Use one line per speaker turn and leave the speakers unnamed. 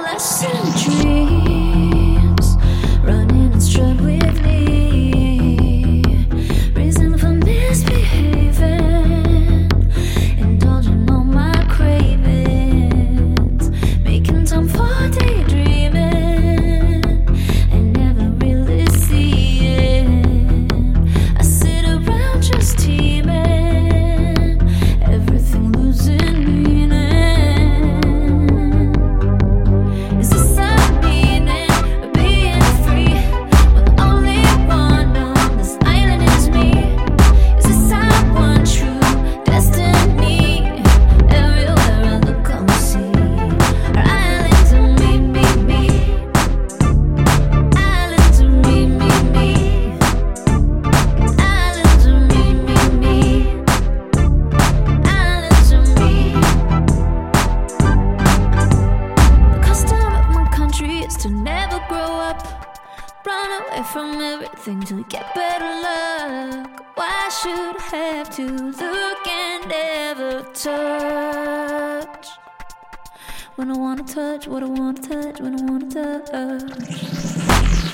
Adolescent dreams, running and strut with me. Reason for misbehaving, indulging all my cravings, making time for daydreaming, and never really seeing. I sit around just teeming, everything losing meaning. Is this a meaning of being free when the only one on this island is me? Is this our one true destiny? Everywhere I look, I'm seeing our islands of me. Islands of me. Islands of me. Islands of me. The custom of my country is to never grow up. Run away from everything till you get better luck. Why should I have to look and never touch? When I wanna touch, what I wanna touch, when I wanna touch.